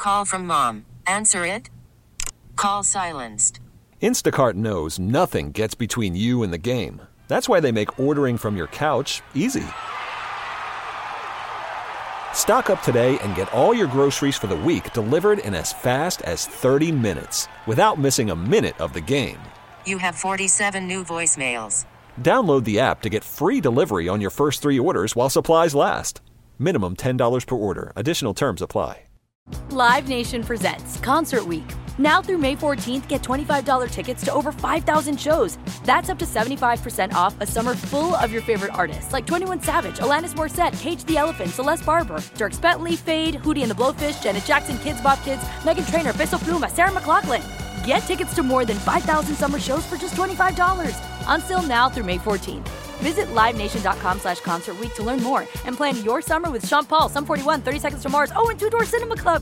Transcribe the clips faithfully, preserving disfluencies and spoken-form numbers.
Call from mom. Answer it. Call silenced. Instacart knows nothing gets between you and the game. That's why they make ordering from your couch easy. Stock up today and get all your groceries for the week delivered in as fast as thirty minutes without missing a minute of the game. You have forty-seven new voicemails. Download the app to get free delivery on your first three orders while supplies last. Minimum ten dollars per order. Additional terms apply. Live Nation presents Concert Week. Now through May fourteenth, get twenty-five dollars tickets to over five thousand shows. That's up to seventy-five percent off a summer full of your favorite artists like twenty-one Savage, Alanis Morissette, Cage the Elephant, Celeste Barber, Dierks Bentley, Fade, Hootie and the Blowfish, Janet Jackson, Kids Bop Kids, Meghan Trainor, Peso Pluma, Sarah McLachlan. Get tickets to more than five thousand summer shows for just twenty-five dollars. Until now through May fourteenth. Visit livenation.com slash concert week to learn more and plan your summer with Sean Paul, Sum forty-one, thirty Seconds to Mars, oh, and Two Door Cinema Club.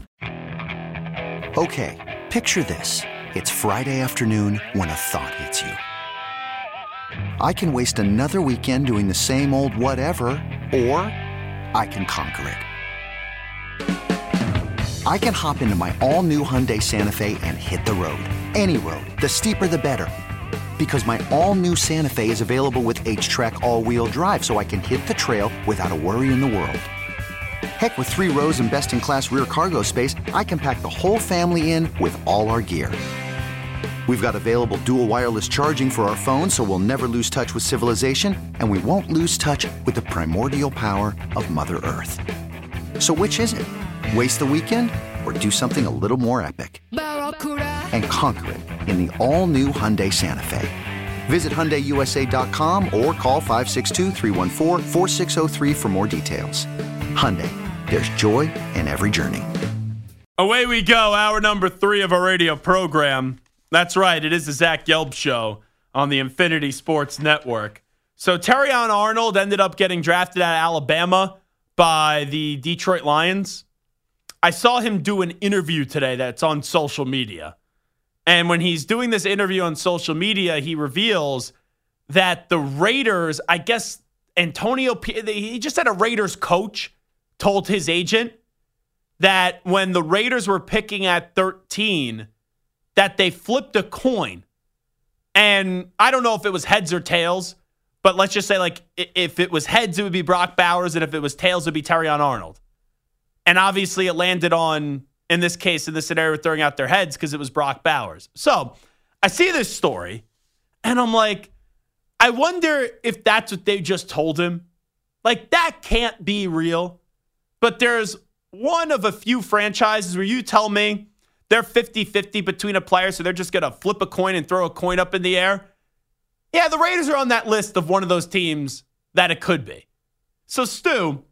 Okay, picture this. It's Friday afternoon when a thought hits you. I can waste another weekend doing the same old whatever, or I can conquer it. I can hop into my all-new Hyundai Santa Fe and hit the road. Any road. The steeper, the better. Because my all-new Santa Fe is available with H-Track all-wheel drive, so I can hit the trail without a worry in the world. Heck, with three rows and best-in-class rear cargo space, I can pack the whole family in with all our gear. We've got available dual wireless charging for our phones, so we'll never lose touch with civilization, and we won't lose touch with the primordial power of Mother Earth. So which is it? Waste the weekend or do something a little more epic? And conquer it in the all-new Hyundai Santa Fe. Visit Hyundai U S A dot com or call five six two, three one four, four six zero three for more details. Hyundai, there's joy in every journey. Away we go, hour number three of our radio program. That's right, it is the Zach Gelb Show on the Infinity Sports Network. So Terrion Arnold ended up getting drafted out of Alabama by the Detroit Lions. I saw him do an interview today that's on social media. And when he's doing this interview on social media, he reveals that the Raiders, I guess Antonio, he just had a Raiders coach told his agent that when the Raiders were picking at thirteen, that they flipped a coin. And I don't know if it was heads or tails, but let's just say like if it was heads, it would be Brock Bowers, and if it was tails, it would be Terrion Arnold. And obviously it landed on, in this case, in this scenario, throwing out their heads because it was Brock Bowers. So I see this story, and I'm like, I wonder if that's what they just told him. Like, that can't be real. But there's one of a few franchises where you tell me they're fifty-fifty between a player, so they're just going to flip a coin and throw a coin up in the air. Yeah, the Raiders are on that list of one of those teams that it could be. So, Stu,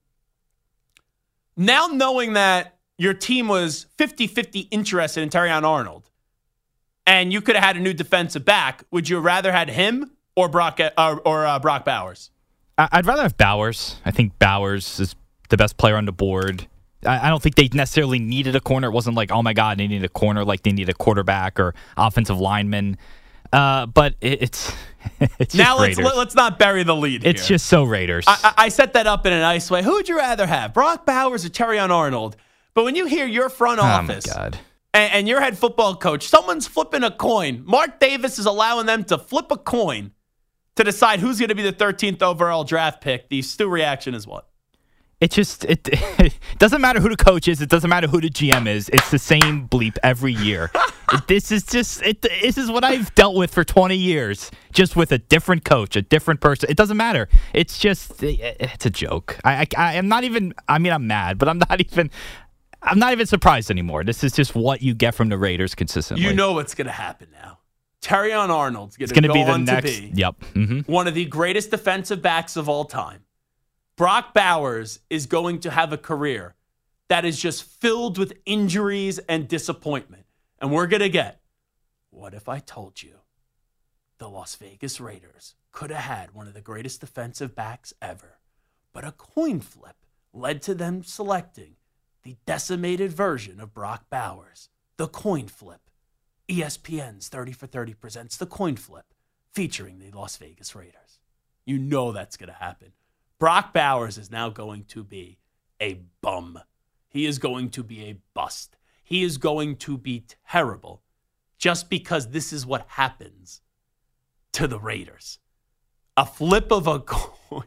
now knowing that your team was fifty-fifty interested in Terrion Arnold, and you could have had a new defensive back, would you have rather had him or Brock uh, or uh, Brock Bowers? I'd rather have Bowers. I think Bowers is the best player on the board. I don't think they necessarily needed a corner. It wasn't like, oh my God, they need a corner like they need a quarterback or offensive lineman. Uh, but it, it's it's now just let's Raiders. let's not bury the lead. It's here. just so Raiders. I, I set that up in a nice way. Who would you rather have, Brock Bowers or Terrion Arnold? But when you hear your front office oh my God. And, and your head football coach, someone's flipping a coin. Mark Davis is allowing them to flip a coin to decide who's going to be the thirteenth overall draft pick. The Stu reaction is what? It just it, it doesn't matter who the coach is. It doesn't matter who the G M is. It's the same bleep every year. it, this is just it. This is what I've dealt with for twenty years, just with a different coach, a different person. It doesn't matter. It's just it, it's a joke. I, I I am not even. I mean, I'm mad, but I'm not even. I'm not even surprised anymore. This is just what you get from the Raiders consistently. You know what's going to happen now. Terrion Arnold's going to go be the on next. to be yep. Mm-hmm. one of the greatest defensive backs of all time. Brock Bowers is going to have a career that is just filled with injuries and disappointment. And we're going to get, what if I told you the Las Vegas Raiders could have had one of the greatest defensive backs ever, but a coin flip led to them selecting the decimated version of Brock Bowers, the coin flip. E S P N's thirty for thirty presents the coin flip featuring the Las Vegas Raiders. You know that's going to happen. Brock Bowers is now going to be a bum. He is going to be a bust. he is going to be terrible just because this is what happens to the Raiders. A flip of a coin.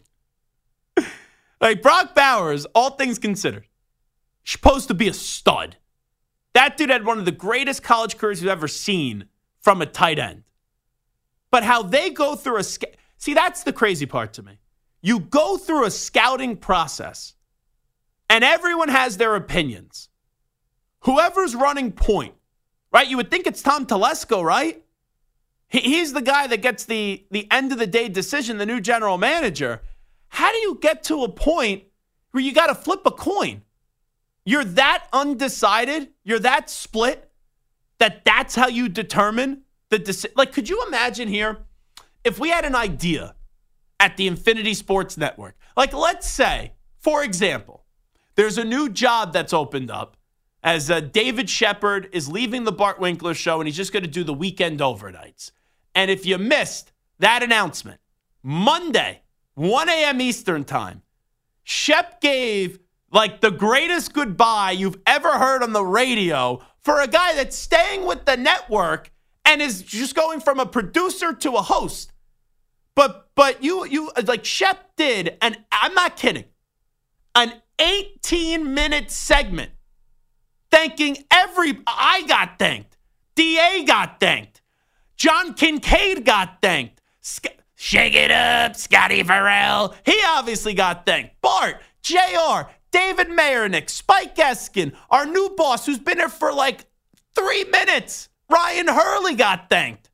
Like Brock Bowers, all things considered, supposed to be a stud. That dude had one of the greatest college careers you've ever seen from a tight end. But how they go through a... Sc- See, that's the crazy part to me. You go through a scouting process, and everyone has their opinions. Whoever's running point, right? You would think it's Tom Telesco, right? He, he's the guy that gets the, the end-of-the-day decision, the new general manager. How do you get to a point where you got to flip a coin? You're that undecided, you're that split, that that's how you determine the decision. Like, could you imagine here if we had an idea at the Infinity Sports Network? Like, let's say, for example, there's a new job that's opened up as uh, David Shepard is leaving the Bart Winkler show and he's just going to do the weekend overnights. And if you missed that announcement, Monday, one a.m. Eastern time, Shep gave like the greatest goodbye you've ever heard on the radio for a guy that's staying with the network and is just going from a producer to a host. But but you you like Shep did, and I'm not kidding, an eighteen minute segment thanking every. I got thanked. D A got thanked. John Kincaid got thanked. Sc- Shake it up, Scotty Farrell. He obviously got thanked. Bart, J R, David Mayernick, Spike Eskin, our new boss who's been here for like three minutes. Ryan Hurley got thanked.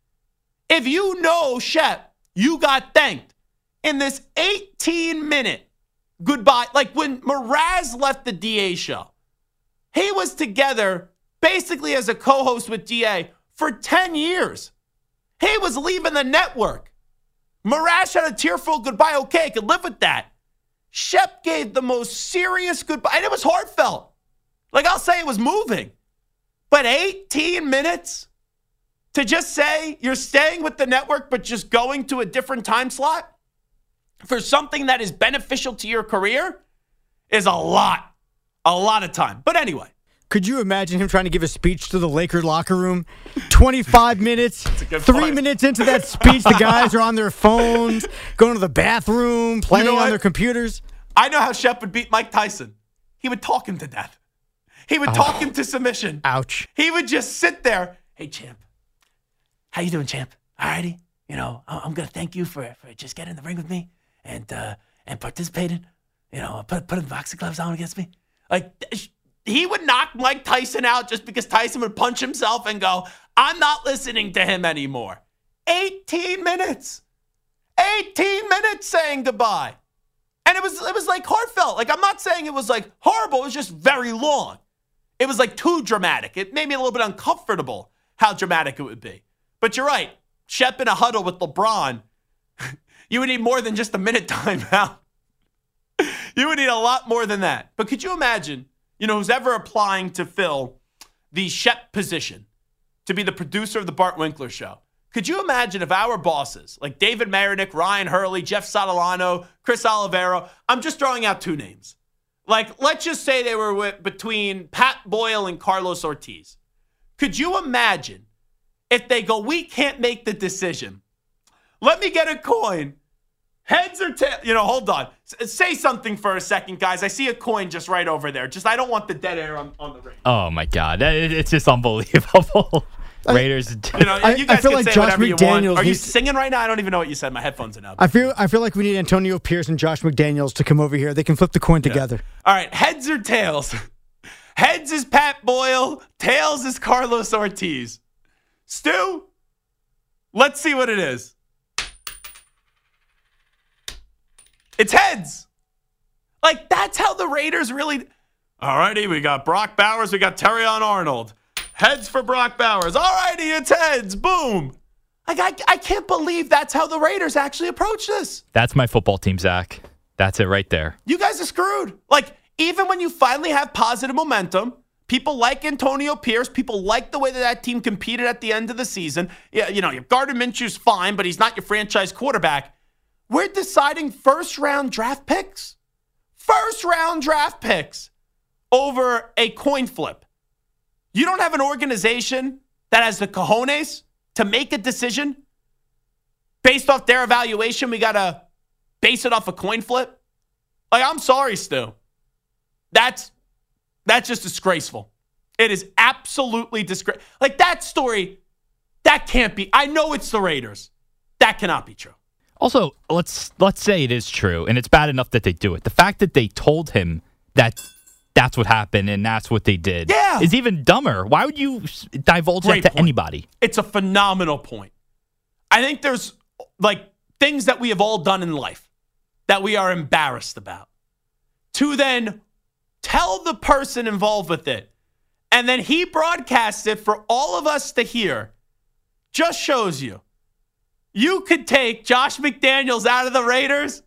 If you know Shep, you got thanked in this eighteen minute goodbye. Like when Mraz left the D A show, he was together basically as a co-host with D A for ten years. He was leaving the network. Mraz had a tearful goodbye. Okay, I could live with that. Shep gave the most serious goodbye, and it was heartfelt. Like, I'll say it was moving. But eighteen minutes to just say you're staying with the network but just going to a different time slot for something that is beneficial to your career is a lot. A lot of time. But anyway. Could you imagine him trying to give a speech to the Laker locker room? twenty-five minutes, three point. minutes into that speech, the guys are on their phones, going to the bathroom, playing You know on what? their computers. I know how Shep would beat Mike Tyson. He would talk him to death. He would talk him to submission. Ouch. He would just sit there. Hey, champ. How you doing, champ? All righty. You know, I- I'm going to thank you for, for just getting in the ring with me and uh, and participating. You know, put, putting the boxing gloves on against me. Like, he would knock Mike Tyson out just because Tyson would punch himself and go, I'm not listening to him anymore. eighteen minutes. eighteen minutes saying goodbye. And it was it was like heartfelt. Like, I'm not saying it was like horrible. It was just very long. It was like too dramatic. It made me a little bit uncomfortable how dramatic it would be. But you're right. Shep in a huddle with LeBron, you would need more than just a minute timeout. You would need a lot more than that. But could you imagine, you know, who's ever applying to fill the Shep position to be the producer of the Bart Winkler show? Could you imagine if our bosses, like David Mayernick, Ryan Hurley, Jeff Sotolano, Chris Olivero, I'm just throwing out two names. Like, let's just say they were with, between Pat Boyle and Carlos Ortiz. Could you imagine if they go, we can't make the decision. Let me get a coin. Heads or tails? You know, hold on. S- say something for a second, guys. I see a coin just right over there. Just, I don't want the dead air on, on the ring. Oh, my God. That- It's just unbelievable. Raiders. You know, I- you I guys feel can like say Josh whatever you McDaniels want. Are you needs- singing right now? I don't even know what you said. My headphones are now. I feel I feel like we need Antonio Pierce and Josh McDaniels to come over here. They can flip the coin together. All right, heads or tails? Heads is Pat Boyle. Tails is Carlos Ortiz. Stu, let's see what it is. It's heads. Like, that's how the Raiders really... All righty, we got Brock Bowers. We got Terrion Arnold. Heads for Brock Bowers. All righty, it's heads. Boom. Like, I, I can't believe that's how the Raiders actually approach this. That's my football team, Zach. That's it right there. You guys are screwed. Like, even when you finally have positive momentum, people like Antonio Pierce, people like the way that that team competed at the end of the season. Yeah, you know, your Gardner Minshew's fine, but he's not your franchise quarterback. We're deciding first-round draft picks. First-round draft picks over a coin flip. You don't have an organization that has the cojones to make a decision based off their evaluation. We got to base it off a coin flip. Like, I'm sorry, Stu. That's, that's just disgraceful. It is absolutely disgraceful. Like, that story, that can't be. I know it's the Raiders. That cannot be true. Also, let's let's say it is true, and it's bad enough that they do it. The fact that they told him that that's what happened and that's what they did yeah. is even dumber. Why would you divulge Great that to point. anybody? It's a phenomenal point. I think there's, like, things that we have all done in life that we are embarrassed about. To then tell the person involved with it, and then he broadcasts it for all of us to hear, just shows you. You could take Josh McDaniels out of the Raiders.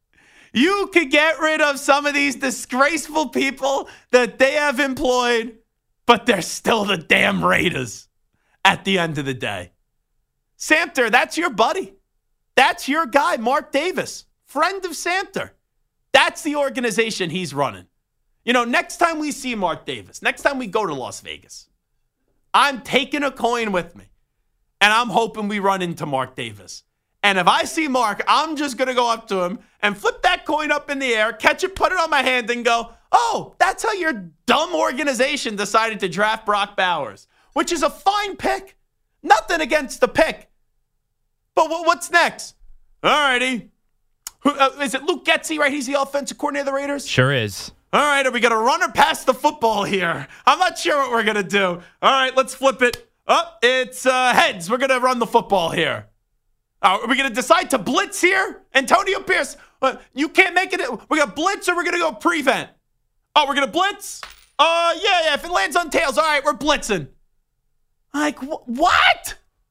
You could get rid of some of these disgraceful people that they have employed, but they're still the damn Raiders at the end of the day. Samter, that's your buddy. That's your guy, Mark Davis, friend of Samter. That's the organization he's running. You know, next time we see Mark Davis, next time we go to Las Vegas, I'm taking a coin with me. And I'm hoping we run into Mark Davis. And if I see Mark, I'm just going to go up to him and flip that coin up in the air, catch it, put it on my hand, and go, oh, that's how your dumb organization decided to draft Brock Bowers, which is a fine pick. Nothing against the pick. But what's next? All righty. Who, uh, is it Luke Getsy, right? He's the offensive coordinator of the Raiders? Sure is. All right, are we going to run or pass the football here? I'm not sure what we're going to do. All right, let's flip it. Oh, it's uh, heads. We're going to run the football here. Uh, are we going to decide to blitz here? Antonio Pierce, uh, you can't make it. We're going to blitz or we're going to go prevent? Oh, we're going to blitz? Uh, yeah, yeah. If it lands on tails, all right, we're blitzing. Like, wh- what?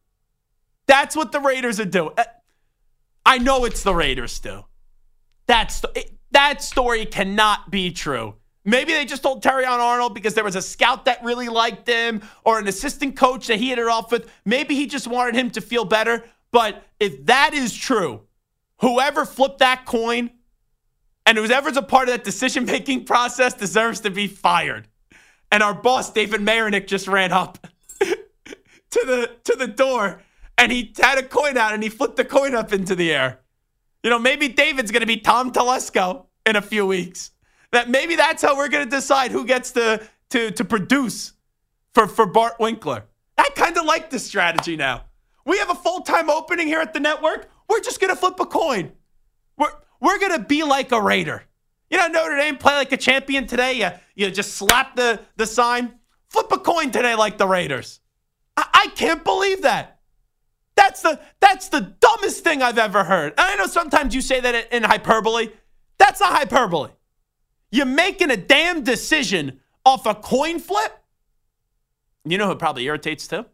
That's what the Raiders are doing. Uh, I know it's the Raiders still. That's it, that story cannot be true. Maybe they just told Terrion Arnold because there was a scout that really liked him or an assistant coach that he hit it off with. Maybe he just wanted him to feel better. But if that is true, whoever flipped that coin and whoever's a part of that decision-making process deserves to be fired. And our boss, David Marinick, just ran up to the to the door and he had a coin out and he flipped the coin up into the air. You know, maybe David's going to be Tom Telesco in a few weeks. That maybe that's how we're going to decide who gets to, to, to produce for, for Bart Winkler. I kind of like this strategy now. We have a full-time opening here at the network. We're just going to flip a coin. We're, we're going to be like a Raider. You know, Notre Dame play like a champion today. You, you just slap the, the sign. Flip a coin today like the Raiders. I, I can't believe that. That's the, that's the dumbest thing I've ever heard. And I know sometimes you say that in hyperbole. That's not hyperbole. You're making a damn decision off a coin flip? You know who it probably irritates too?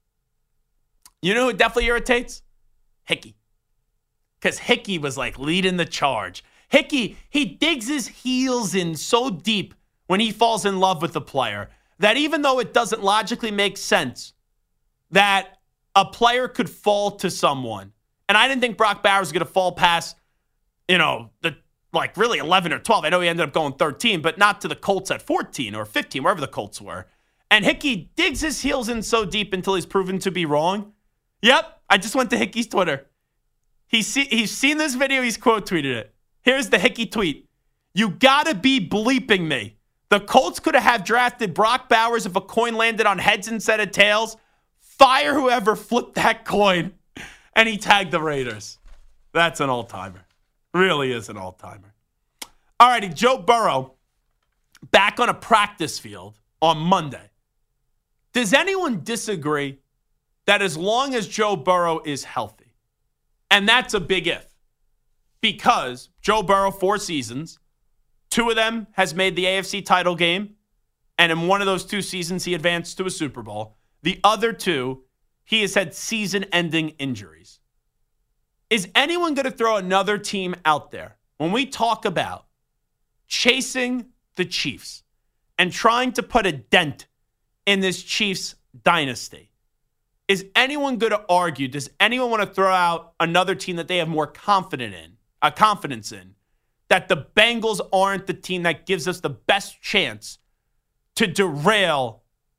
You know who it definitely irritates? Hickey. Because Hickey was like leading the charge. Hickey, he digs his heels in so deep when he falls in love with the player that even though it doesn't logically make sense that a player could fall to someone, and I didn't think Brock Bowers was going to fall past, you know, the like really eleven or twelve. I know he ended up going thirteen, but not to the Colts at fourteen or fifteen, wherever the Colts were. And Hickey digs his heels in so deep until he's proven to be wrong. Yep, I just went to Hickey's Twitter. He's, see, he's seen this video. He's quote tweeted it. Here's the Hickey tweet. You gotta be bleeping me. The Colts could have drafted Brock Bowers if a coin landed on heads instead of tails. Fire whoever flipped that coin. And he tagged the Raiders. That's an all-timer. Really is an all-timer. All righty, Joe Burrow back on a practice field on Monday. Does anyone disagree that as long as Joe Burrow is healthy, and that's a big if, because Joe Burrow, four seasons, two of them has made the A F C title game, and in one of those two seasons, he advanced to a Super Bowl. The other two, he has had season-ending injuries. Is anyone going to throw another team out there when we talk about chasing the Chiefs and trying to put a dent in this Chiefs dynasty? Is anyone going to argue, does anyone want to throw out another team that they have more confident in, uh, confidence in, that the Bengals aren't the team that gives us the best chance to derail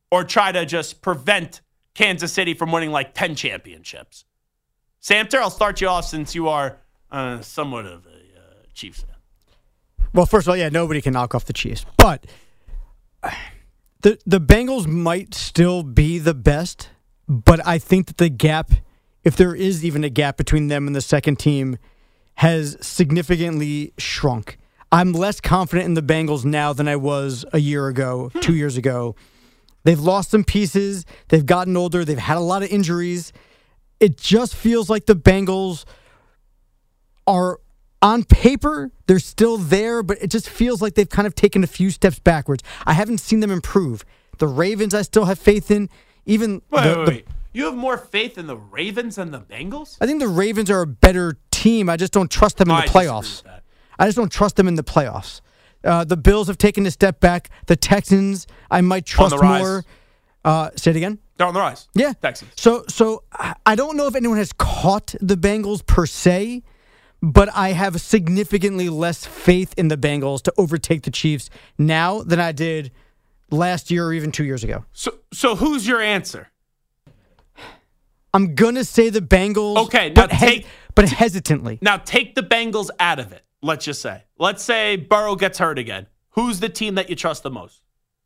or try to just prevent Kansas City from winning like ten championships. Samter, I'll start you off since you are uh, somewhat of a uh, Chiefs fan. Well, first of all, yeah, nobody can knock off the Chiefs. But the the Bengals might still be the best, but I think that the gap, if there is even a gap between them and the second team, has significantly shrunk. I'm less confident in the Bengals now than I was a year ago, two years ago. They've lost some pieces. They've gotten older. They've had a lot of injuries. It just feels like the Bengals are, on paper, they're still there, but it just feels like they've kind of taken a few steps backwards. I haven't seen them improve. The Ravens, I still have faith in. Even wait, the, wait, the, wait. You have more faith in the Ravens than the Bengals? I think the Ravens are a better team. I just don't trust them in I the playoffs. disagree with that. I just don't trust them in the playoffs. Uh, the Bills have taken a step back. The Texans, I might trust On the rise. more. Uh, say it again. They're on the rise. Yeah. Texans. So, so I I don't know if anyone has caught the Bengals per se, but I have significantly less faith in the Bengals to overtake the Chiefs now than I did last year or even two years ago. So, so who's your answer? I'm gonna say the Bengals. Okay, now but, hes- take- but hesitantly. Now take the Bengals out of it. Let's just say. Let's say Burrow gets hurt again. Who's the team that you trust the most?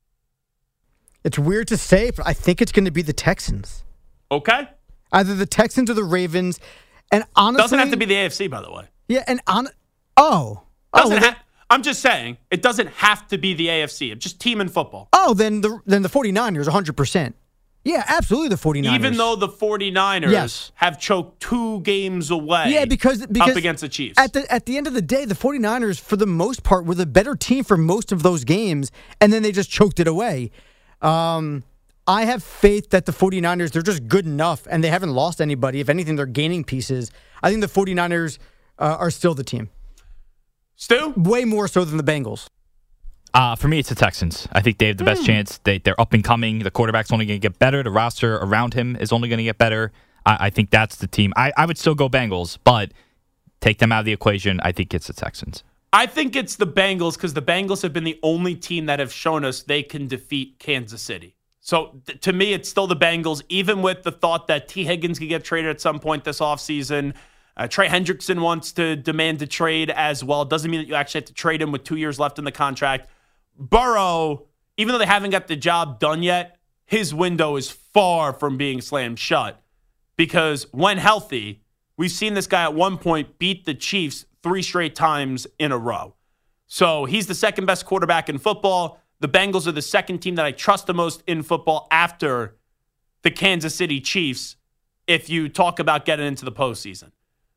It's weird to say, but I think it's going to be the Texans. Okay. Either the Texans or the Ravens. And honestly, Doesn't have to be the A F C, by the way. Yeah, and on. Oh, Doesn't oh, well, ha- I'm just saying it doesn't have to be the A F C. It's just team in football. oh, then the then the 49ers, one hundred percent. Yeah, absolutely, the 49ers. Even though the 49ers Yes. have choked two games away yeah, because, because up against the Chiefs. At the at the end of the day, the 49ers, for the most part, were the better team for most of those games, and then they just choked it away. Um, I have faith that the 49ers, they're just good enough, and they haven't lost anybody. If anything, they're gaining pieces. I think the 49ers uh, are still the team. Stu? Way more so than the Bengals. Uh, for me, it's the Texans. I think they have the best chance. They, they're up and coming. The quarterback's only going to get better. The roster around him is only going to get better. I, I think that's the team. I, I would still go Bengals, but take them out of the equation. I think it's the Texans. I think it's the Bengals because the Bengals have been the only team that have shown us they can defeat Kansas City. So th- to me, it's still the Bengals, even with the thought that T. Higgins could get traded at some point this offseason. Uh, Trey Hendrickson wants to demand a trade as well. Doesn't mean that you actually have to trade him with two years left in the contract. Burrow, even though they haven't got the job done yet, his window is far from being slammed shut because when healthy, we've seen this guy at one point beat the Chiefs three straight times in a row. So he's the second best quarterback in football. The Bengals are the second team that I trust the most in football after the Kansas City Chiefs if you talk about getting into the postseason.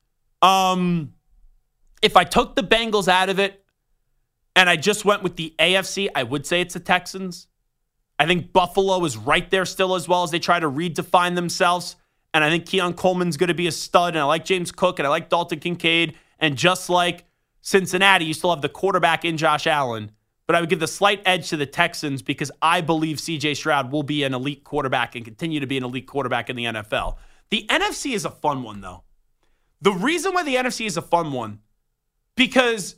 Um, if I took the Bengals out of it, and I just went with the A F C, I would say it's the Texans. I think Buffalo is right there still as well as they try to redefine themselves. And I think Keon Coleman's going to be a stud. And I like James Cook and I like Dalton Kincaid. And just like Cincinnati, you still have the quarterback in Josh Allen. But I would give the slight edge to the Texans because I believe C J Stroud will be an elite quarterback and continue to be an elite quarterback in the N F L. The N F C is a fun one, though. The reason why the N F C is a fun one, because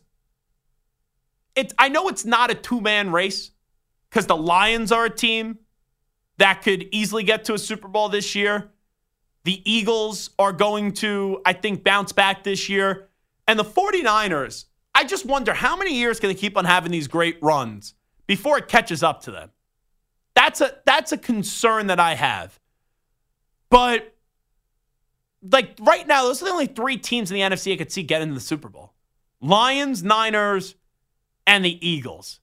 It, I know it's not a two-man race because the Lions are a team that could easily get to a Super Bowl this year. The Eagles are going to, I think, bounce back this year. And the 49ers, I just wonder how many years can they keep on having these great runs before it catches up to them? That's a, that's a concern that I have. But, like, right now, those are the only three teams in the N F C I could see get into the Super Bowl. Lions, Niners, and the Eagles.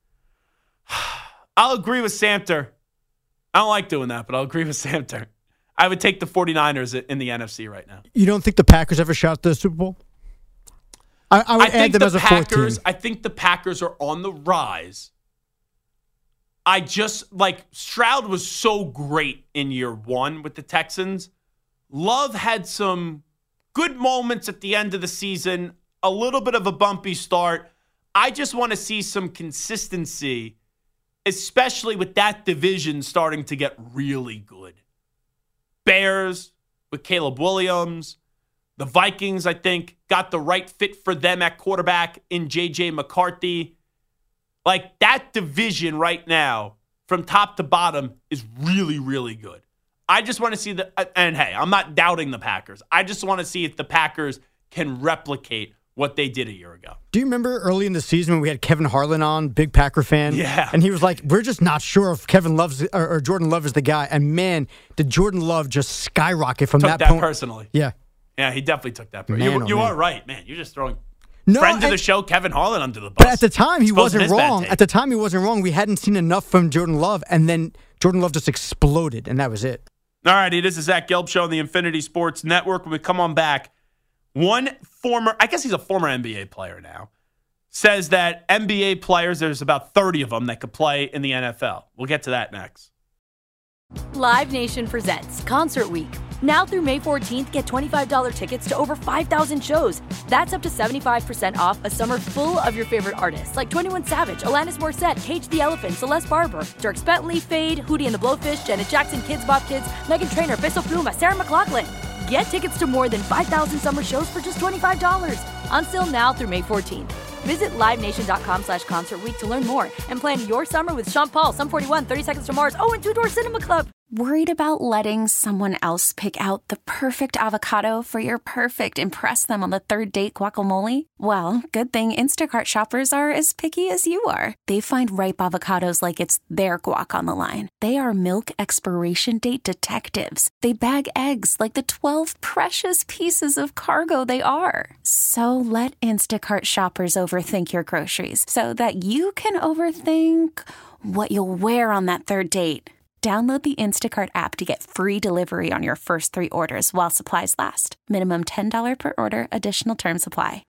I'll agree with Samter. I don't like doing that, but I'll agree with Samter. I would take the 49ers in the N F C right now. You don't think the Packers ever shot the Super Bowl? I, I would I add think them the as a fourth team. Packers, I think the Packers are on the rise. I just, like, Stroud was so great in year one with the Texans. Love had some good moments at the end of the season, a little bit of a bumpy start. I just want to see some consistency, especially with that division starting to get really good. Bears with Caleb Williams. The Vikings, I think, got the right fit for them at quarterback in J J McCarthy. Like, that division right now from top to bottom is really, really good. I just want to see the, and hey, I'm not doubting the Packers. I just want to see if the Packers can replicate what they did a year ago. Do you remember early in the season when we had Kevin Harlan on, big Packer fan? Yeah. And he was like, we're just not sure if Kevin Love's or, or Jordan Love is the guy. And man, did Jordan Love just skyrocket from took that that point. personally. Yeah. Yeah, he definitely took that personally. Man, You, oh, you man. are right, man. You're just throwing No, friend of and- the show, Kevin Harlan, under the bus. But at the time, he Exposing wasn't his bad wrong. take. At the time, he wasn't wrong. We hadn't seen enough from Jordan Love, and then Jordan Love just exploded, and that was it. All right, it is the Zach Gelb Show on the Infinity Sports Network. When we come on back, one former, I guess he's a former N B A player now, says that N B A players, there's about thirty of them that could play in the N F L. We'll get to that next. Live Nation presents Concert Week. Now through May fourteenth, get twenty-five dollars tickets to over five thousand shows. That's up to seventy-five percent off a summer full of your favorite artists like twenty-one Savage, Alanis Morissette, Cage the Elephant, Celeste Barber, Dierks Bentley, Fade, Hootie and the Blowfish, Janet Jackson, Kids Bop Kids, Meghan Trainor, Bissell Pluma, Sarah McLachlan. Get tickets to more than five thousand summer shows for just twenty-five dollars. Until now through May fourteenth. Visit livenation.com slash concert week to learn more and plan your summer with Sean Paul, Sum forty-one, thirty Seconds to Mars, oh, and Two Door Cinema Club. Worried about letting someone else pick out the perfect avocado for your perfect impress them on the third date guacamole? Well, good thing Instacart shoppers are as picky as you are. They find ripe avocados like it's their guac on the line. They are milk expiration date detectives. They bag eggs like the twelve precious pieces of cargo they are. So let Instacart shoppers overthink your groceries so that you can overthink what you'll wear on that third date. Download the Instacart app to get free delivery on your first three orders while supplies last. Minimum ten dollars per order. Additional terms apply.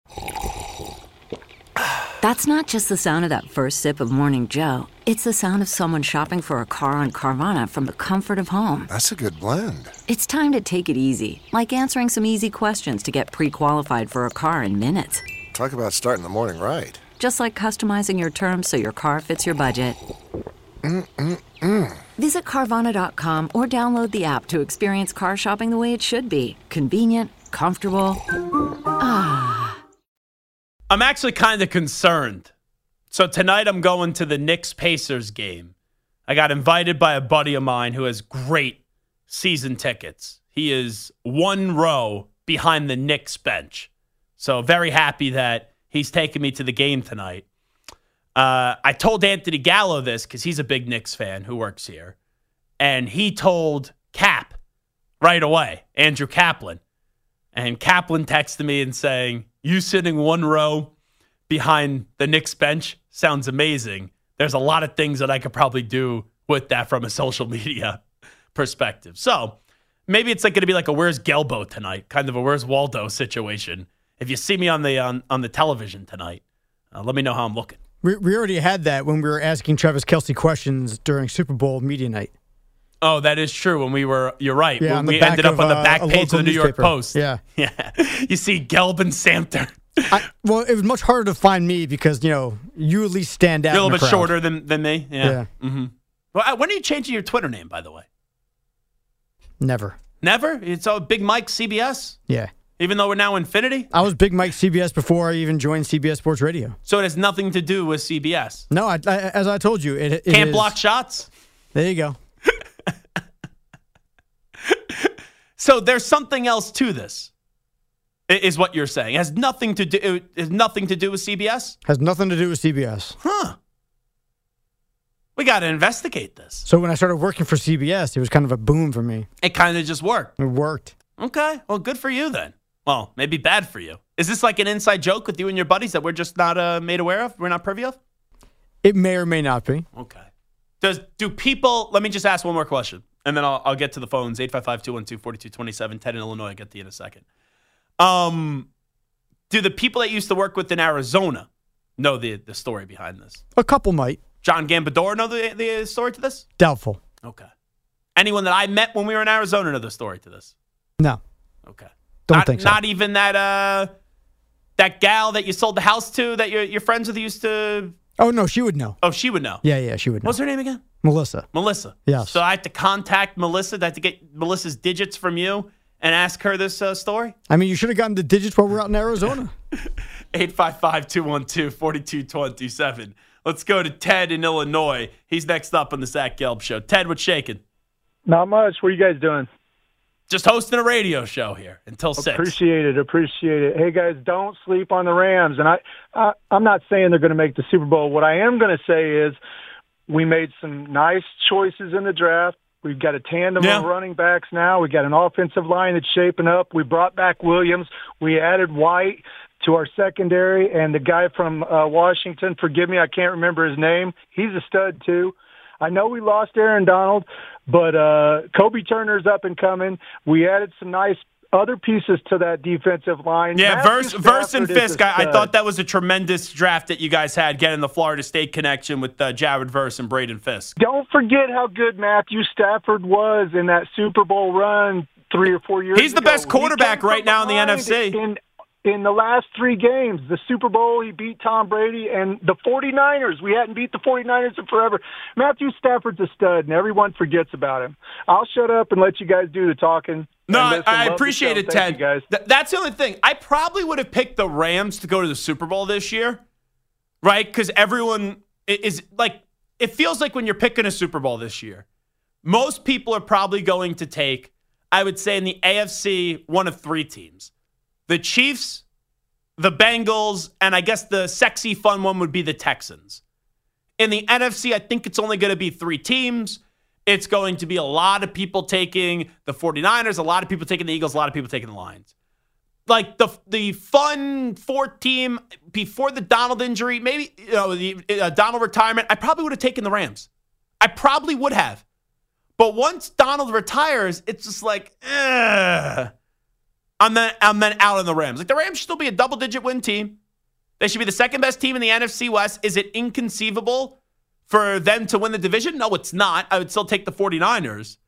That's not just the sound of that first sip of Morning Joe. It's the sound of someone shopping for a car on Carvana from the comfort of home. That's a good blend. It's time to take it easy, like answering some easy questions to get pre-qualified for a car in minutes. Talk about starting the morning right. Just like customizing your terms so your car fits your budget. Mm-mm-mm. Visit Carvana dot com or download the app to experience car shopping the way it should be. Convenient, comfortable. Ah. I'm actually kind of concerned. So tonight I'm going to the Knicks-Pacers game. I got invited by a buddy of mine who has great season tickets. He is one row behind the Knicks bench. So very happy that he's taking me to the game tonight. Uh, I told Anthony Gallo this because he's a big Knicks fan who works here. And he told Cap right away, Andrew Kaplan. And Kaplan texted me and saying, you sitting one row behind the Knicks bench sounds amazing. There's a lot of things that I could probably do with that from a social media perspective. So maybe it's like going to be like a Where's Gelbo tonight, kind of a Where's Waldo situation. If you see me on the on, on the television tonight, uh, let me know how I'm looking. We we already had that when we were asking Travis Kelce questions during Super Bowl media night. Oh, that is true. When we were, you're right. Yeah, when on the we back ended up of, on the uh, back a page of local the New York newspaper. Post. Yeah. Yeah. You see Gelb and Samter. I, well, it was much harder to find me because, you know, you at least stand out. You're a little in the bit crowd. shorter than, than me. Yeah. Yeah. Mm-hmm. Well, when are you changing your Twitter name, by the way? Never. Never? It's all Big Mike C B S? Yeah. Even though we're now Infinity? I was Big Mike C B S before I even joined C B S Sports Radio. So it has nothing to do with C B S? No, I, I, as I told you, it, it Can't is- block shots? There you go. So there's something else to this, i- is what you're saying. It has nothing to do, it has nothing to do with C B S? Has nothing to do with C B S. Huh. We got to investigate this. So when I started working for C B S, it was kind of a boom for me. It kind of just worked. It worked. Okay. Well, good for you then. Well, maybe bad for you. Is this like an inside joke with you and your buddies that we're just not uh, made aware of? We're not privy of? It may or may not be. Okay. Does do people, let me just ask one more question, and then I'll, I'll get to the phones, eight five five, two one two, four two two seven, Ted in Illinois. I'll get to you in a second. Um, do the people that used to work with in Arizona know the, the story behind this? A couple might. John Gambador know the, the story to this? Doubtful. Okay. Anyone that I met when we were in Arizona know the story to this? No. Okay. Don't not, think so. Not even that uh, that gal that you sold the house to that your your friends with used to. Oh, no, she would know. Oh, she would know. Yeah, yeah, she would know. What's her name again? Melissa. Melissa. Yes. So I have to contact Melissa. I have to get Melissa's digits from you and ask her this uh, story? I mean, you should have gotten the digits while we're out in Arizona. eight five five, two one two, four two two seven. Let's go to Ted in Illinois. He's next up on the Zach Gelb Show. Ted, what's shaking? Not much. What are you guys doing? Just hosting a radio show here until six. Appreciate it. Appreciate it. Hey, guys, don't sleep on the Rams. And I, I I'm not saying they're going to make the Super Bowl. What I am going to say is we made some nice choices in the draft. We've got a tandem yeah. of running backs now. We've got an offensive line that's shaping up. We brought back Williams. We added White to our secondary. And the guy from uh, Washington, forgive me, I can't remember his name. He's a stud, too. I know we lost Aaron Donald, but uh, Kobe Turner's up and coming. We added some nice other pieces to that defensive line. Yeah, Matthew Verse, Verse and Stafford is Fisk, a I, I stud. thought that was a tremendous draft that you guys had, getting the Florida State connection with uh, Jared Verse and Braden Fisk. Don't forget how good Matthew Stafford was in that Super Bowl run three or four years ago. He's the best quarterback right now in the N F C. In, in the last three games, the Super Bowl, he beat Tom Brady, and the 49ers. We hadn't beat the 49ers in forever. Matthew Stafford's a stud, and everyone forgets about him. I'll shut up and let you guys do the talking. No, And listen, I, I love the appreciate show. it, Thank Ted. you, guys. Th- that's the only thing. I probably would have picked the Rams to go to the Super Bowl this year, right? Because everyone is like, it feels like when you're picking a Super Bowl this year, most people are probably going to take, I would say in the A F C, one of three teams. The Chiefs, the Bengals, and I guess the sexy fun one would be the Texans. In the N F C, I think it's only going to be three teams. It's going to be a lot of people taking the 49ers, a lot of people taking the Eagles, a lot of people taking the Lions. Like the the fun fourth team before the Donald injury, maybe you know the uh, Donald retirement, I probably would have taken the Rams. I probably would have. But once Donald retires, it's just like, ugh. I'm then, I'm then out on the Rams. Like the Rams should still be a double-digit win team. They should be the second best team in the N F C West. Is it inconceivable for them to win the division? No, it's not. I would still take the 49ers.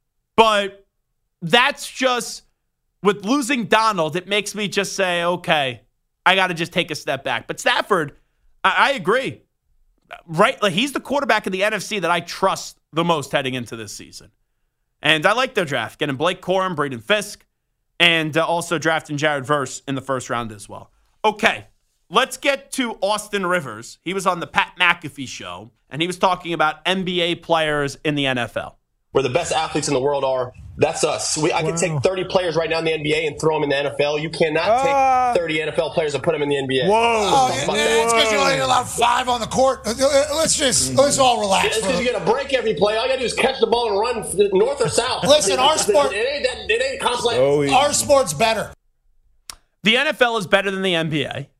But that's just, with losing Donald, it makes me just say, okay, I got to just take a step back. But Stafford, I, I agree. Right? Like he's the quarterback in the N F C that I trust the most heading into this season. And I like their draft, getting Blake Corum, Braden Fisk, and uh, also drafting Jared Verse in the first round as well. Okay, let's get to Austin Rivers. He was on the Pat McAfee show, and he was talking about N B A players in the N F L. Where the best athletes in the world are, that's us. We, I wow. could take thirty players right now in the N B A and throw them in the N F L. You cannot uh, take thirty N F L players and put them in the N B A. Whoa. Oh, it, it's because you're only allowed five on the court. Let's just, let's all relax. It's because you get a break every play. All you got to do is catch the ball and run north or south. Listen, our sport, it ain't, that, it ain't complex. Oh, our sport's better. The N F L is better than the N B A.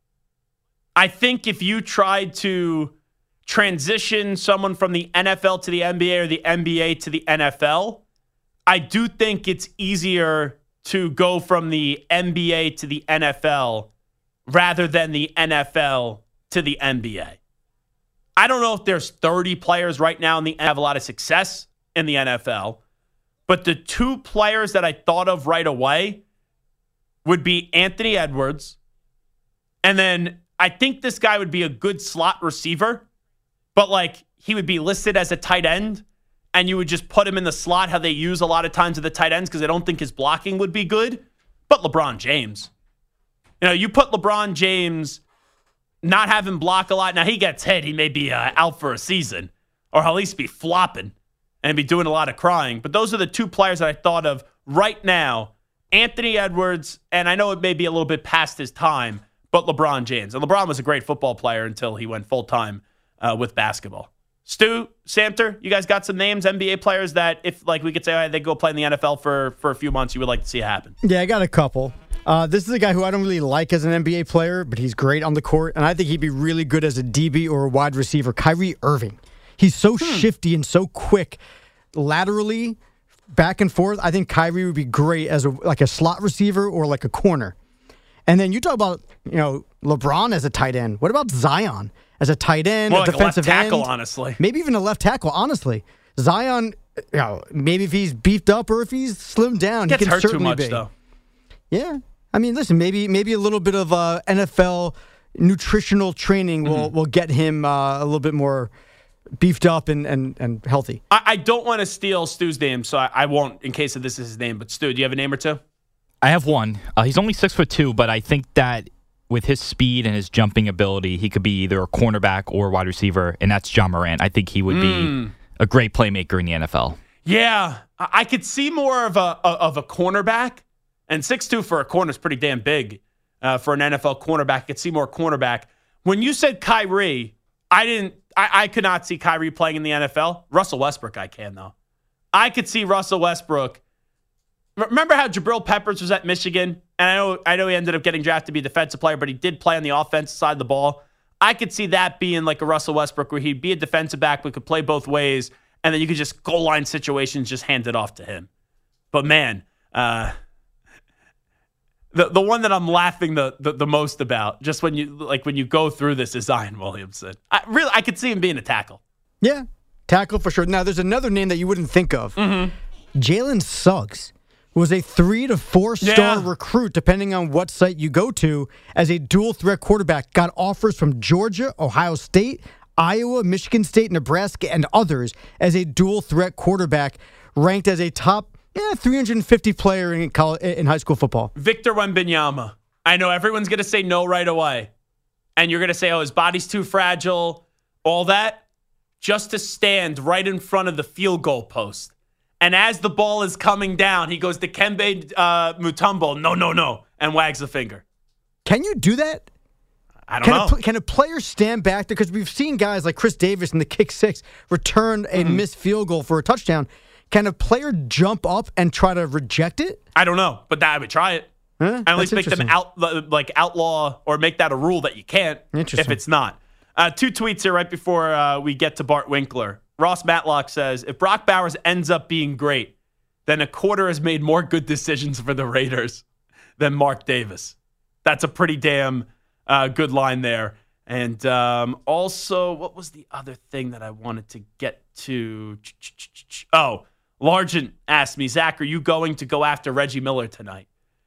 I think if you tried to transition someone from the N F L to the N B A or the N B A to the N F L, I do think it's easier to go from the N B A to the N F L rather than the N F L to the N B A. I don't know if there's thirty players right now in the have a lot of success in the N F L, but the two players that I thought of right away would be Anthony Edwards, and then I think this guy would be a good slot receiver, but like he would be listed as a tight end, and you would just put him in the slot, how they use a lot of times of the tight ends because I don't think his blocking would be good. But LeBron James. You know, you put LeBron James, not have him block a lot. Now, he gets hit. He may be uh, out for a season, or at least be flopping and be doing a lot of crying. But those are the two players that I thought of right now. Anthony Edwards, and I know it may be a little bit past his time, but LeBron James. And LeBron was a great football player until he went full-time uh, with basketball. Stu, Samter, you guys got some names, N B A players that if like we could say oh, they go play in the N F L for, for a few months, you would like to see it happen? Yeah, I got a couple. Uh, this is a guy who I don't really like as an N B A player, but he's great on the court, and I think he'd be really good as a D B or a wide receiver. Kyrie Irving. He's so hmm. shifty and so quick laterally, back and forth. I think Kyrie would be great as a, like a slot receiver or like a corner. And then you talk about, you know, LeBron as a tight end. What about Zion as a tight end, More a like defensive a left tackle, end? honestly. Maybe even a left tackle, honestly. Zion, you know, maybe if he's beefed up or if he's slimmed down, Gets he can hurt certainly too much, be. though. Yeah. I mean, listen, maybe maybe a little bit of uh, N F L nutritional training will, mm-hmm. will get him uh, a little bit more beefed up and, and, and healthy. I, I don't want to steal Stu's name, so I, I won't in case of this is his name. But Stu, do you have a name or two? I have one. Uh, he's only six foot two, but I think that with his speed and his jumping ability, he could be either a cornerback or wide receiver, and that's John Morant. I think he would Mm. be a great playmaker in the N F L. Yeah, I I could see more of a of a cornerback, and six two for a corner is pretty damn big uh, for an N F L cornerback. I could see more cornerback. When you said Kyrie, I didn't. I, I could not see Kyrie playing in the N F L. Russell Westbrook, I can though. I could see Russell Westbrook. Remember how Jabril Peppers was at Michigan, and I know I know he ended up getting drafted to be a defensive player, but he did play on the offensive side of the ball. I could see that being like a Russell Westbrook where he'd be a defensive back but could play both ways, and then you could just goal line situations just hand it off to him. But man, uh, the the one that I'm laughing the, the the most about, just when you like when you go through this, is Zion Williamson. I really I could see him being a tackle. Yeah, tackle for sure. Now there's another name that you wouldn't think of. Mm-hmm. Jalen Suggs was a three to four star Yeah. recruit, depending on what site you go to, as a dual threat quarterback. Got offers from Georgia, Ohio State, Iowa, Michigan State, Nebraska, and others as a dual threat quarterback, ranked as a top yeah, three hundred fifty player in college, in high school football. Victor Wembanyama. I know everyone's going to say no right away. And you're going to say, oh, his body's too fragile, all that. Just to stand right in front of the field goal post. And as the ball is coming down, he goes to Kembe uh, Mutombo, no, no, no, and wags the finger. Can you do that? I don't can know. A, pl- can a player stand back there? Because we've seen guys like Chris Davis in the kick six return a Mm-hmm. missed field goal for a touchdown. Can a player jump up and try to reject it? I don't know, but that, I would try it. Huh? And at least That's make them interesting. out like outlaw or make that a rule that you can't if it's not. Uh, two tweets here right before uh, we get to Bart Winkler. Ross Matlock says, if Brock Bowers ends up being great, then a quarter has made more good decisions for the Raiders than Mark Davis. That's a pretty damn uh, good line there. And um, also, what was the other thing that I wanted to get to? Oh, Largent asked me, Zach, are you going to go after Reggie Miller tonight?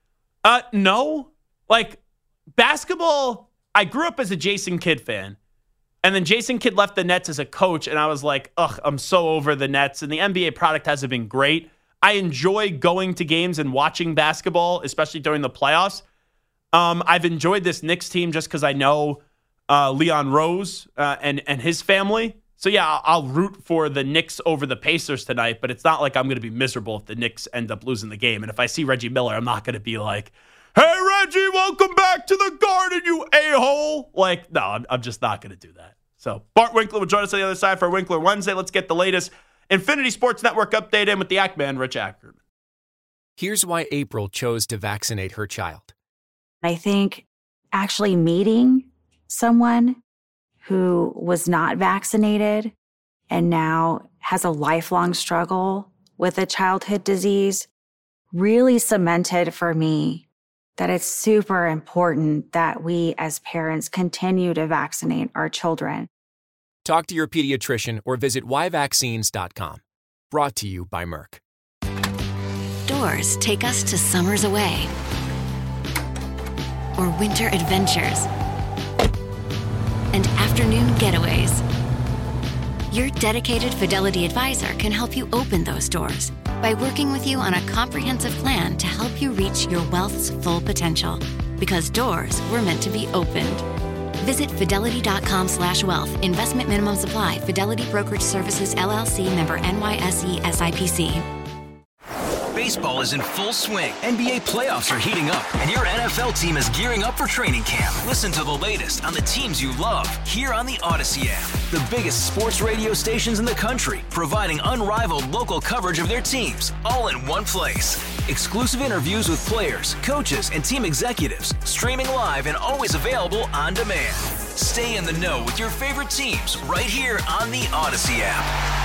Uh, no. Like, basketball, I grew up as a Jason Kidd fan. And then Jason Kidd left the Nets as a coach, and I was like, ugh, I'm so over the Nets. And the N B A product hasn't been great. I enjoy going to games and watching basketball, especially during the playoffs. Um, I've enjoyed this Knicks team just because I know uh, Leon Rose uh, and, and his family. So, yeah, I'll, I'll root for the Knicks over the Pacers tonight, but it's not like I'm going to be miserable if the Knicks end up losing the game. And if I see Reggie Miller, I'm not going to be like, hey, Reggie, welcome back to the Garden, you a-hole. Like, no, I'm, I'm just not going to do that. So, Bart Winkler will join us on the other side for Winkler Wednesday. Let's get the latest Infinity Sports Network update in with the Ackman, Rich Ackerman. Here's why April chose to vaccinate her child. I think actually meeting someone who was not vaccinated and now has a lifelong struggle with a childhood disease really cemented for me that it's super important that we as parents continue to vaccinate our children. Talk to your pediatrician or visit why vaccines dot com. Brought to you by Merck. Doors take us to summers away or winter adventures and afternoon getaways. Your dedicated Fidelity advisor can help you open those doors by working with you on a comprehensive plan to help you reach your wealth's full potential. Because doors were meant to be opened. Visit fidelity.com slash wealth. Investment minimum supply. Fidelity Brokerage Services, L L C, member N Y S E S I P C. Baseball is in full swing. N B A playoffs are heating up, and your N F L team is gearing up for training camp. Listen to the latest on the teams you love here on the Odyssey app. The biggest sports radio stations in the country, providing unrivaled local coverage of their teams, all in one place. Exclusive interviews with players, coaches, and team executives, streaming live and always available on demand. Stay in the know with your favorite teams right here on the Odyssey app.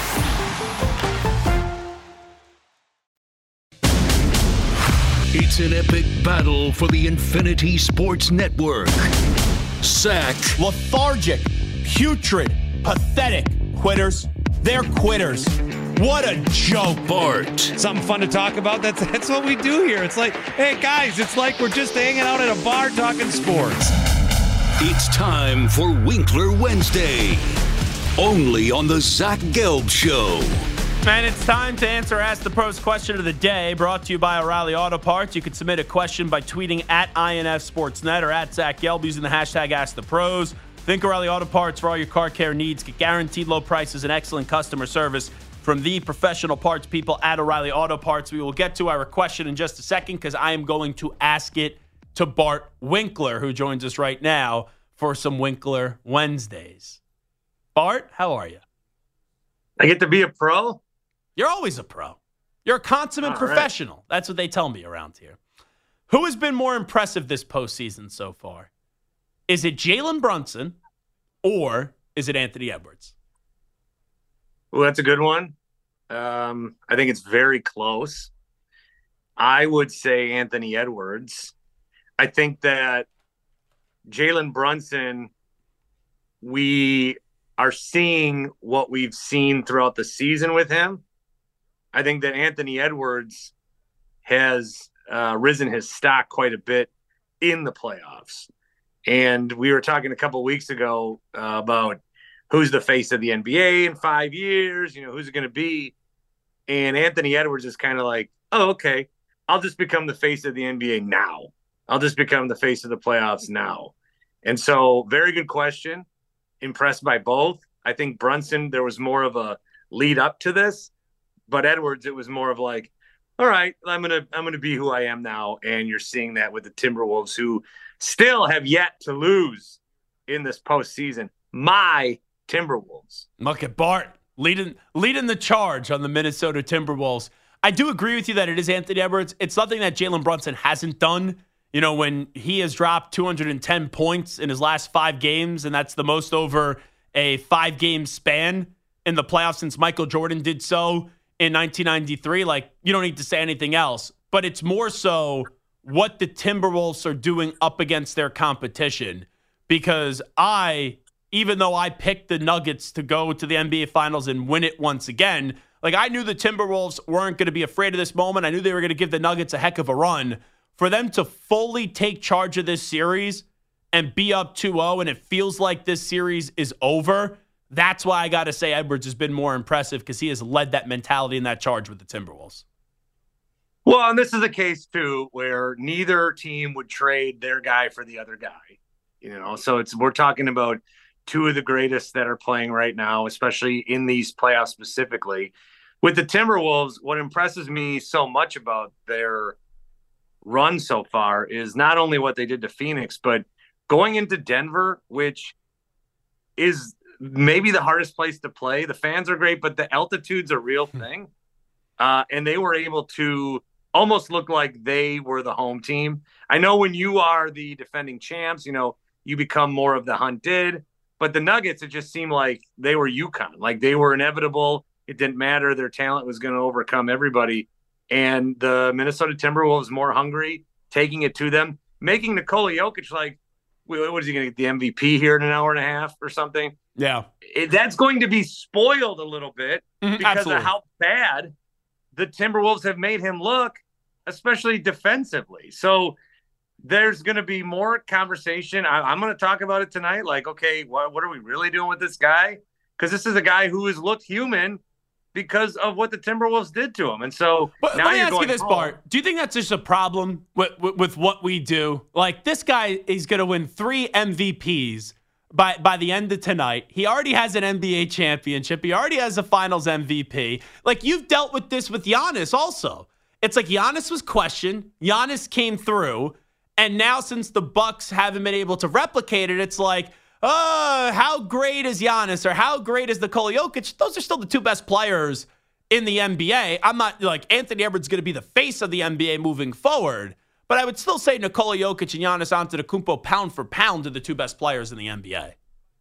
It's an epic battle for the Infinity Sports Network. Sack. Lethargic, putrid, pathetic quitters. They're quitters. What a joke. Bart. Something fun to talk about. That's that's what we do here. It's like, hey, guys, it's like we're just hanging out at a bar talking sports. It's time for Winkler Wednesday. Only on the Zach Gelb Show. And it's time to answer Ask the Pros question of the day, brought to you by O'Reilly Auto Parts. You can submit a question by tweeting at I N F Sportsnet or at Zach Gelb using the hashtag Ask the Pros. Think O'Reilly Auto Parts for all your car care needs. Get guaranteed low prices and excellent customer service from the professional parts people at O'Reilly Auto Parts. We will get to our question in just a second because I am going to ask it to Bart Winkler, who joins us right now for some Winkler Wednesdays. Bart, how are you? I get to be a pro? You're always a pro. You're a consummate All professional. Right. That's what they tell me around here. Who has been more impressive this postseason so far? Is it Jalen Brunson or is it Anthony Edwards? Well, that's a good one. Um, I think it's very close. I would say Anthony Edwards. I think that Jalen Brunson, we are seeing what we've seen throughout the season with him. I think that Anthony Edwards has uh, risen his stock quite a bit in the playoffs. And we were talking a couple of weeks ago uh, about who's the face of the N B A in five years, you know, who's it going to be? And Anthony Edwards is kind of like, oh, okay, I'll just become the face of the N B A now. I'll just become the face of the playoffs now. And so very good question. Impressed by both. I think Brunson, there was more of a lead up to this, but Edwards, it was more of like, all right, I'm going to, I'm going to be who I am now. And you're seeing that with the Timberwolves, who still have yet to lose in this postseason. My Timberwolves. Look at Bart leading, leading the charge on the Minnesota Timberwolves. I do agree with you that it is Anthony Edwards. It's something that Jalen Brunson hasn't done. You know, when he has dropped two hundred ten points in his last five games, and that's the most over a five-game span in the playoffs since Michael Jordan did so in nineteen ninety-three. Like, you don't need to say anything else. But it's more so what the Timberwolves are doing up against their competition. Because I, even though I picked the Nuggets to go to the N B A Finals and win it once again, like, I knew the Timberwolves weren't going to be afraid of this moment. I knew they were going to give the Nuggets a heck of a run. For them to fully take charge of this series and be up two oh, and it feels like this series is over, that's why I got to say Edwards has been more impressive, because he has led that mentality and that charge with the Timberwolves. Well, and this is a case, too, where neither team would trade their guy for the other guy. You know, so it's we're talking about two of the greatest that are playing right now, especially in these playoffs specifically. With the Timberwolves, what impresses me so much about their run so far is not only what they did to Phoenix, but going into Denver, which is maybe the hardest place to play. The fans are great, but the altitude's a real thing. Uh, and they were able to almost look like they were the home team. I know when you are the defending champs, you know, you become more of the hunted, but the Nuggets, it just seemed like they were UConn. Like, they were inevitable. It didn't matter. Their talent was going to overcome everybody. And the Minnesota Timberwolves more hungry, taking it to them, making Nikola Jokic like, what is he going to get, the M V P here in an hour and a half or something? Yeah. It, that's going to be spoiled a little bit mm-hmm, because absolutely. of how bad the Timberwolves have made him look, especially defensively. So there's going to be more conversation. I, I'm going to talk about it tonight. Like, okay, what, what are we really doing with this guy? Because this is a guy who has looked human because of what the Timberwolves did to him. And so but now let me you're ask going you this, home. Bart. Do you think that's just a problem with, with, with what we do? Like, this guy is going to win three M V Ps by, by the end of tonight. He already has an N B A championship. He already has a finals M V P. Like, you've dealt with this with Giannis also. It's like Giannis was questioned. Giannis came through. And now since the Bucks haven't been able to replicate it, it's like, Uh, how great is Giannis or how great is Nikola Jokic? Those are still the two best players in the N B A. I'm not like Anthony Edwards is going to be the face of the N B A moving forward, but I would still say Nikola Jokic and Giannis Antetokounmpo pound for pound are the two best players in the N B A.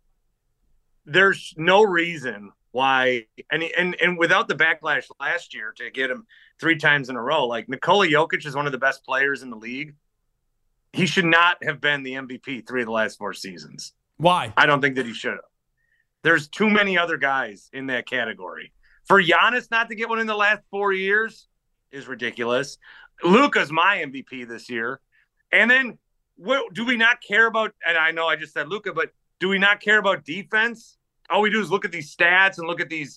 There's no reason why, and and and without the backlash last year to get him three times in a row, like Nikola Jokic is one of the best players in the league. He should not have been the M V P three of the last four seasons. Why? I don't think that he should have. There's too many other guys in that category. For Giannis not to get one in the last four years is ridiculous. Luka's my M V P this year. And then what, do we not care about, and I know I just said Luka, but do we not care about defense? All we do is look at these stats and look at these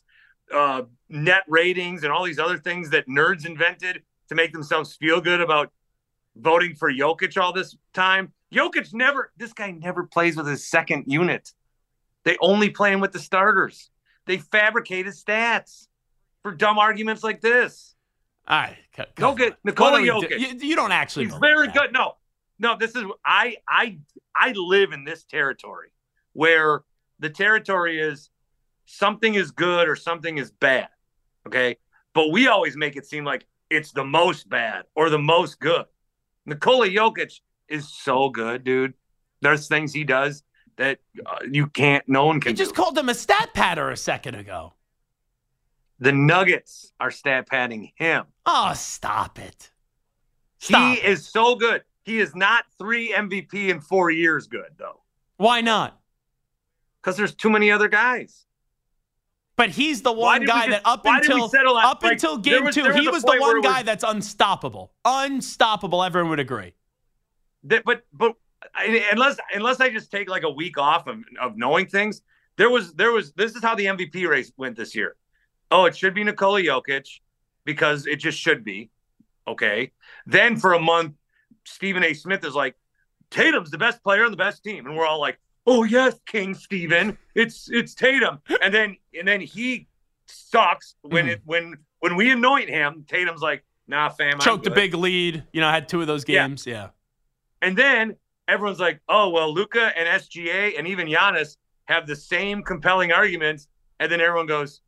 uh, net ratings and all these other things that nerds invented to make themselves feel good about voting for Jokic all this time. Jokic never, this guy never plays with his second unit. They only play him with the starters. They fabricate his stats for dumb arguments like this. All right. Go get Nikola Jokic. Do? You, you don't actually He's very good. No, no, this is, I, I, I live in this territory where the territory is something is good or something is bad. Okay. But we always make it seem like it's the most bad or the most good. Nikola Jokic is so good, dude. There's things he does that uh, you can't, no one can You just do. called him a stat patter a second ago. The Nuggets are stat padding him. Oh, stop it. Stop he it. is so good. He is not three M V P in four years good, though. Why not? Because there's too many other guys. But he's the Why one did we guy just- that up why did we until settle on- up like, until there game was- two, there was he a was the point where one it guy was- that's unstoppable. Unstoppable. Everyone would agree. That, but but I- unless unless I just take like a week off of, of knowing things, there was there was this is how the M V P race went this year. Oh, it should be Nikola Jokic because it just should be. Okay. Then for a month, Stephen A. Smith is like, Tatum's the best player on the best team, and we're all like, oh yes, King Stephen, it's it's Tatum. And then and then he sucks when it when when we anoint him. Tatum's like, nah, fam, I'm Choked a good. big lead. You know, had two of those Yeah. games. Yeah. And then everyone's like, oh, well, Luka and S G A and even Giannis have the same compelling arguments. And then everyone goes,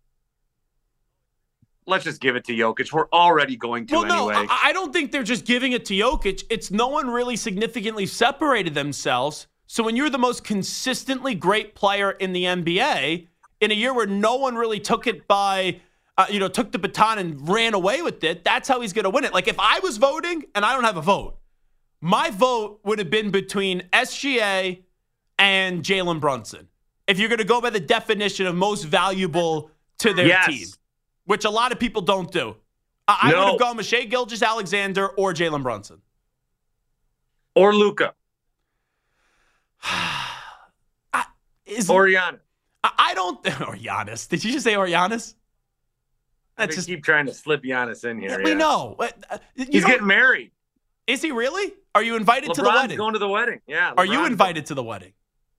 let's just give it to Jokic. We're already going to Well, no, anyway. I, I don't think they're just giving it to Jokic. It's no one really significantly separated themselves. So when you're the most consistently great player in the N B A, in a year where no one really took it by, uh, you know, took the baton and ran away with it, that's how he's going to win it. Like if I was voting and I don't have a vote, my vote would have been between S G A and Jalen Brunson. If you're going to go by the definition of most valuable to their Yes. team, which a lot of people don't do. I, I No. would have gone with Shai Gilgeous-Alexander or Jalen Brunson. Or Luka. Is, or Giannis. I, I don't... Or Giannis. Did you just say or Giannis? That's just keep trying to slip Giannis in here. We yeah. know. Uh, uh, you He's don't- getting married. Is he really? Are you invited to the LeBron's wedding? going to the wedding. Yeah. Are you LeBron's invited to the wedding?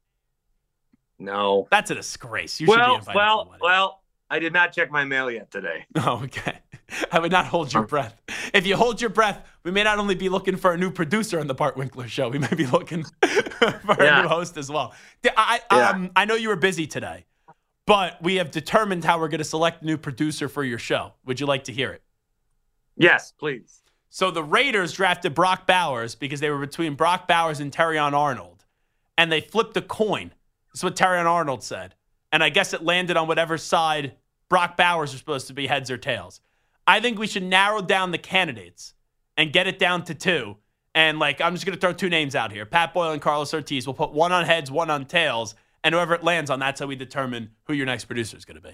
No. That's a disgrace. You should be Well, invited well, to the wedding. well, I did not check my mail yet today. Oh, okay. I would not hold your breath. If you hold your breath, we may not only be looking for a new producer on the Bart Winkler show, we may be looking for Yeah. a new host as well. I, Yeah. um, I know you were busy today, but we have determined how we're going to select a new producer for your show. Would you like to hear it? Yes, please. So the Raiders drafted Brock Bowers because they were between Brock Bowers and Terrion Arnold, and they flipped a coin. That's what Terrion Arnold said. And I guess it landed on whatever side Brock Bowers was supposed to be, heads or tails. I think we should narrow down the candidates and get it down to two. And, like, I'm just going to throw two names out here. Pat Boyle and Carlos Ortiz. We'll put one on heads, one on tails. And whoever it lands on, that's how we determine who your next producer is going to be.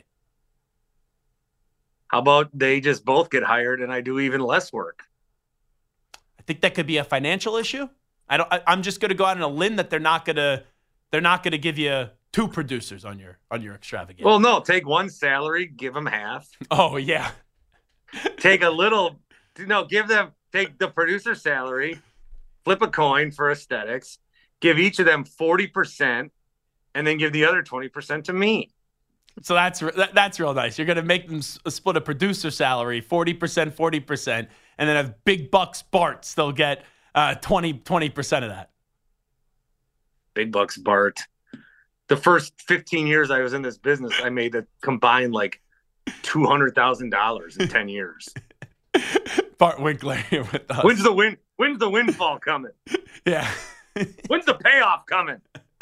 How about they just both get hired and I do even less work? I think that could be a financial issue. I don't. I, I'm just going to go out on a limb that they're not going to. They're not going to give you two producers on your on your extravaganza. Well, no, take one salary, give them half. Oh yeah. Take a little, no, give them, take the producer salary, flip a coin for aesthetics, give each of them forty percent, and then give the other twenty percent to me. So that's that, that's real nice. You're going to make them s- split a producer salary, forty percent, forty percent, and then have big bucks Barts. They'll get uh, twenty percent of that. Big bucks, Bart. The first fifteen years I was in this business, I made a combined like two hundred thousand dollars in ten years. Bart Winkler here with us. When's the win? When's the windfall coming? Yeah. When's the payoff coming?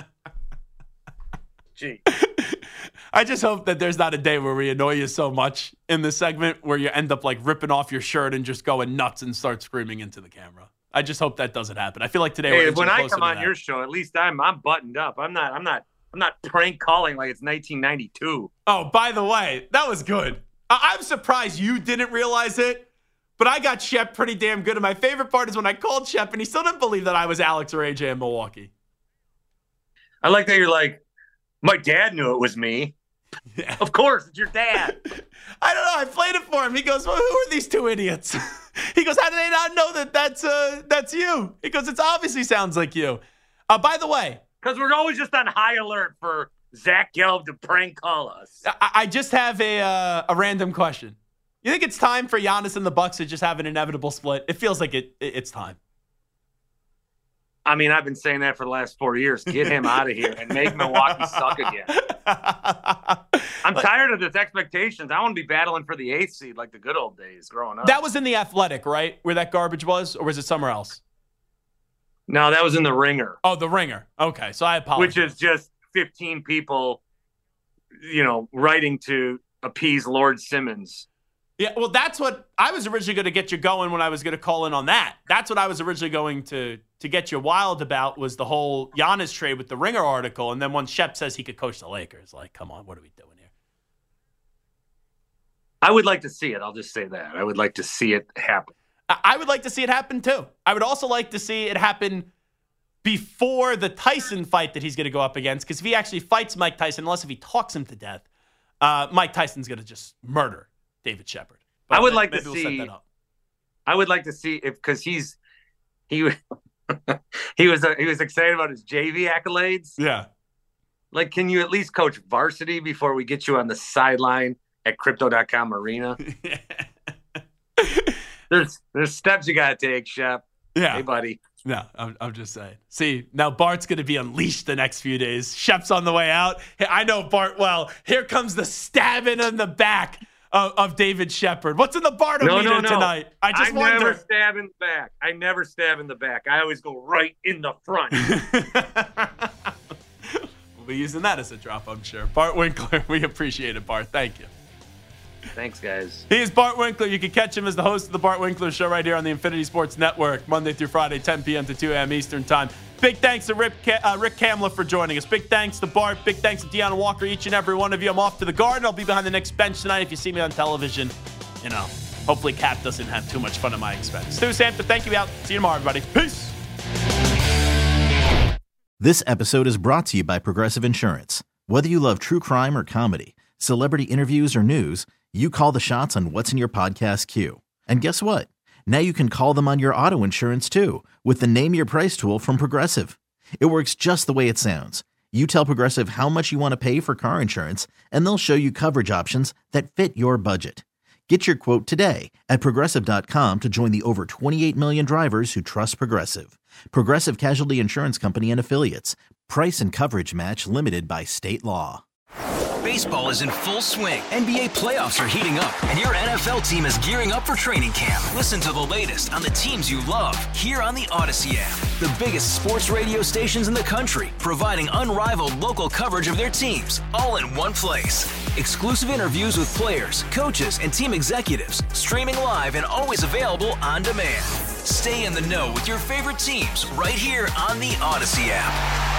Gee. I just hope that there's not a day where we annoy you so much in this segment where you end up like ripping off your shirt and just going nuts and start screaming into the camera. I just hope that doesn't happen. I feel like today Hey, we're when inching I closer come to on that. your show, at least I'm I'm buttoned up. I'm not I'm not I'm not prank calling like it's nineteen ninety-two. Oh, by the way, that was good. I- I'm surprised you didn't realize it, but I got Shep pretty damn good. And my favorite part is when I called Shep and he still didn't believe that I was Alex or A J in Milwaukee. I like that you're like, my dad knew it was me. Yeah. Of course, it's your dad. I don't know. I played it for him. He goes, well, who are these two idiots? He goes, how do they not know that that's uh, that's you? He goes, it obviously sounds like you. Uh, by the way. Because we're always just on high alert for Zach Gelb to prank call us. I, I just have a uh, a random question. You think it's time for Giannis and the Bucks to just have an inevitable split? It feels like it. it it's time. I mean, I've been saying that for the last four years. Get him out of here and make Milwaukee suck again. I'm tired of this expectations. I want to be battling for the eighth seed like the good old days growing up. That was in The Athletic, right? Where that garbage was? Or was it somewhere else? No, that was in The Ringer. Oh, The Ringer. Okay, so I apologize. Which is just fifteen people, you know, writing to appease Lord Simmons. Yeah, well, that's what I was originally going to get you going when I was going to call in on that. That's what I was originally going to to get you wild about was the whole Giannis trade with the Ringer article. And then when Shep says he could coach the Lakers, like, come on, what are we doing here? I would like to see it. I'll just say that. I would like to see it happen. I would like to see it happen, too. I would also like to see it happen before the Tyson fight that he's going to go up against. Because if he actually fights Mike Tyson, unless if he talks him to death, uh, Mike Tyson's going to just murder David Shepard. But I would maybe, like to we'll see. Set that up. I would like to see if because he's he he was uh, he was excited about his J V accolades. Yeah. Like, can you at least coach varsity before we get you on the sideline at Crypto dot com arena? there's there's steps you got to take, Shep. Yeah. Hey, buddy. No, I'm, I'm just saying. See, now Bart's going to be unleashed the next few days. Shep's on the way out. Hey, I know Bart well. Here comes the stabbing in the back of, of David Shepard. What's in the Bartometer no, no, no. tonight? I just I wonder. never stab in the back. I never stab in the back. I always go right in the front. We'll be using that as a drop, I'm sure. Bart Winkler, we appreciate it, Bart. Thank you. Thanks, guys. He is Bart Winkler. You can catch him as the host of the Bart Winkler Show right here on the Infinity Sports Network, Monday through Friday, ten p.m. to two a.m. Eastern Time. Big thanks to Rick, uh, Rick Kamla for joining us. Big thanks to Bart. Big thanks to Deanna Walker, each and every one of you. I'm off to the Garden. I'll be behind the Knicks bench tonight. If you see me on television, you know, hopefully Cap doesn't have too much fun at my expense. Stu Sampson, thank you. Out. See you tomorrow, everybody. Peace. This episode is brought to you by Progressive Insurance. Whether you love true crime or comedy, celebrity interviews or news, you call the shots on what's in your podcast queue. And guess what? Now you can call them on your auto insurance too with the Name Your Price tool from Progressive. It works just the way it sounds. You tell Progressive how much you want to pay for car insurance, and they'll show you coverage options that fit your budget. Get your quote today at Progressive dot com to join the over twenty-eight million drivers who trust Progressive. Progressive Casualty Insurance Company and Affiliates. Price and coverage match limited by state law. Baseball is in full swing. N B A playoffs are heating up, and your N F L team is gearing up for training camp. Listen to the latest on the teams you love here on the Odyssey app. The biggest sports radio stations in the country, providing unrivaled local coverage of their teams, all in one place. Exclusive interviews with players, coaches, and team executives, streaming live and always available on demand. Stay in the know with your favorite teams right here on the Odyssey app.